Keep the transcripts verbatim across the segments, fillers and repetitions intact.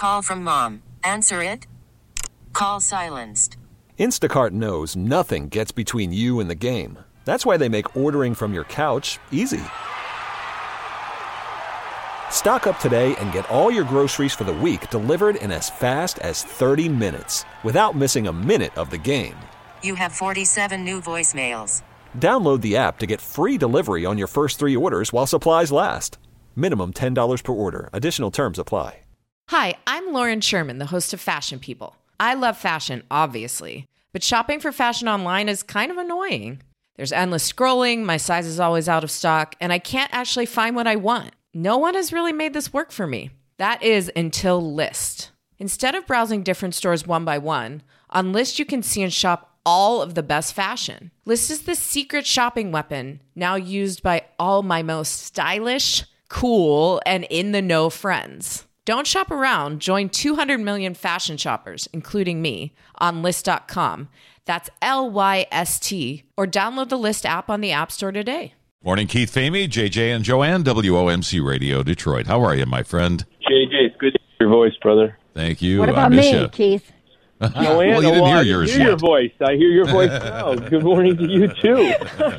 Call from mom. Answer it. Call silenced. Instacart knows nothing gets between you and the game. That's why they make ordering from your couch easy. Stock up today and get all your groceries for the week delivered in as fast as thirty minutes without missing a minute of the game. You have forty-seven new voicemails. Download the app to get free delivery on your first three orders while supplies last. Minimum ten dollars per order. Additional terms apply. Hi, I'm Lauren Sherman, the host of Fashion People. I love fashion, obviously, but shopping for fashion online is kind of annoying. There's endless scrolling, my size is always out of stock, and I can't actually find what I want. No one has really made this work for me. That is until Lyst. Instead of browsing different stores one by one, on Lyst you can see and shop all of the best fashion. Lyst is the secret shopping weapon now used by all my most stylish, cool, and in-the-know friends. Don't shop around. Join two hundred million fashion shoppers, including me, on Lyst dot com. That's L Y S T. Or download the Lyst app on the App Store today. Morning, Keith Famey, J J and Joanne, W O M C Radio, Detroit. How are you, my friend? J J, it's good to hear your voice, brother. Thank you. What I about miss me, you. Keith? Joanne, well, you didn't oh, hear I yours hear yet. your voice. I hear your voice now. Good morning to you, too.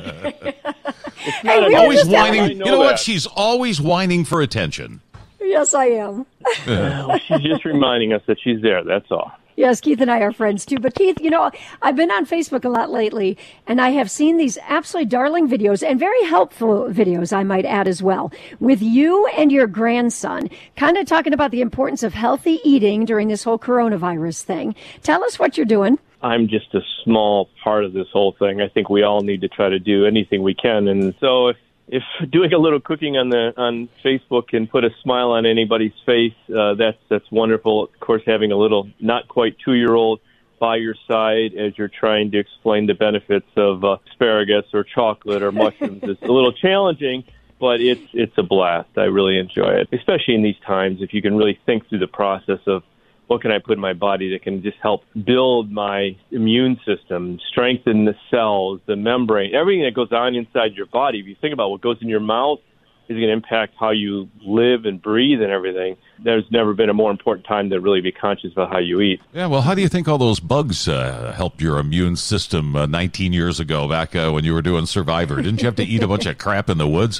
It's not Hey, we a- Always just whining. I You know that. what? She's always whining for attention. Yes, I am. Well, she's just reminding us that she's there, that's all. Yes, Keith and I are friends too. But Keith, you know, I've been on Facebook a lot lately, and I have seen these absolutely darling videos and very helpful videos, I might add as well, with you and your grandson, kind of talking about the importance of healthy eating during this whole coronavirus thing. Tell us what you're doing. I'm just a small part of this whole thing. I think we all need to try to do anything we can. And so if, if doing a little cooking on the on Facebook can put a smile on anybody's face, uh, that's that's wonderful. Of course, having a little not quite two-year-old by your side as you're trying to explain the benefits of uh, asparagus or chocolate or mushrooms is a little challenging, but it's it's a blast. I really enjoy it, especially in these times. If you can really think through the process of what can I put in my body that can just help build my immune system, strengthen the cells, the membrane, everything that goes on inside your body. If you think about what goes in your mouth is going to impact how you live and breathe and everything. There's never been a more important time to really be conscious about how you eat. Yeah, well, how do you think all those bugs uh, helped your immune system uh, nineteen years ago, back uh, when you were doing Survivor? Didn't you have to eat a bunch of crap in the woods?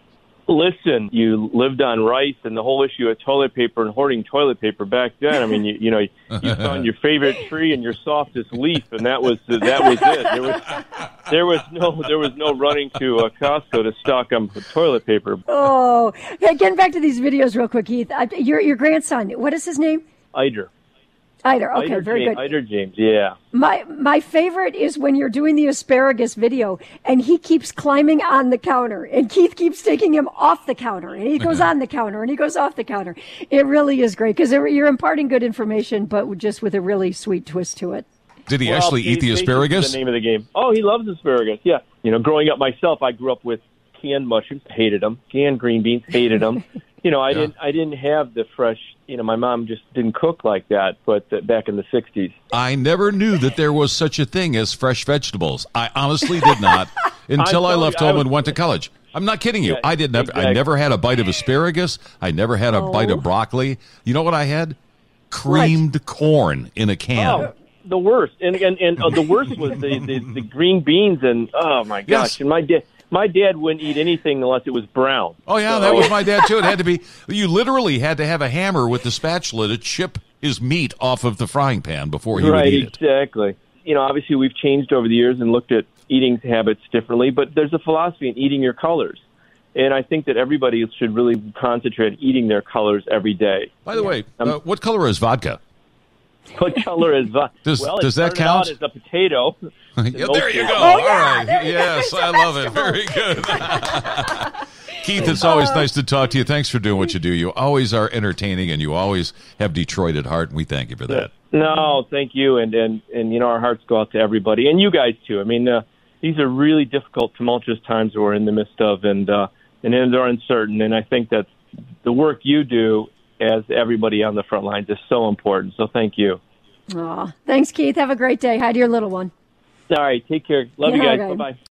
Listen, you lived on rice, and the whole issue of toilet paper and hoarding toilet paper back then. I mean, you, you know, you found your favorite tree and your softest leaf, and that was that was it. There was there was no there was no running to uh, Costco to stock up with toilet paper. Oh, hey, getting back to these videos real quick, Keith. I, your your grandson, what is his name? Eider. Eider. Okay, Eider very James, good. Eider James, yeah. My my favorite is when you're doing the asparagus video and he keeps climbing on the counter and Keith keeps taking him off the counter and he goes on the counter and he goes off the counter. It really is great because you're imparting good information, but just with a really sweet twist to it. Did he Well, actually eat the patience is asparagus? The name of the game. Oh, he loves asparagus. Yeah. You know, growing up myself, I grew up with canned mushrooms, hated them. Canned green beans, hated them. You know, I Yeah. didn't. I didn't have the fresh. You know, my mom just didn't cook like that. But uh, back in the sixties, I never knew that there was such a thing as fresh vegetables. I honestly did not until I telling left you, I home was- and went to college. I'm not kidding you. Yeah, I didn't. Have, I exactly. never had a bite of asparagus. I never had a bite Oh. of broccoli. You know what I had? Creamed corn in a can. oh, the worst. And and, and uh, the worst was the, the, the green beans. And oh my gosh! Yes. And my dad, my dad wouldn't eat anything unless it was brown. Oh, yeah, that was my dad, too. It had to be, you literally had to have a hammer with the spatula to chip his meat off of the frying pan before he Right, would eat it. exactly. You know, obviously we've changed over the years and looked at eating habits differently, but there's a philosophy in eating your colors. And I think that everybody should really concentrate on eating their colors every day. By the way, uh, what color is vodka? What color is vodka? Does- well, does it that started count? out as a potato. Yeah, there you go. Oh, All yeah, right. there you go. Yes, It's a I love it. vegetable. Very good. Keith, it's always nice to talk to you. Thanks for doing what you do. You always are entertaining, and you always have Detroit at heart, and we thank you for that. No, thank you. And, and, and you know, our hearts go out to everybody. And you guys, too. I mean, uh, these are really difficult, tumultuous times that we're in the midst of, and, uh, and they're uncertain. And I think that the work you do as everybody on the front lines is so important. So thank you. Aw, thanks, Keith. Have a great day. Hi to your little one. All right, take care. Love you Yeah, guys. okay. Bye-bye.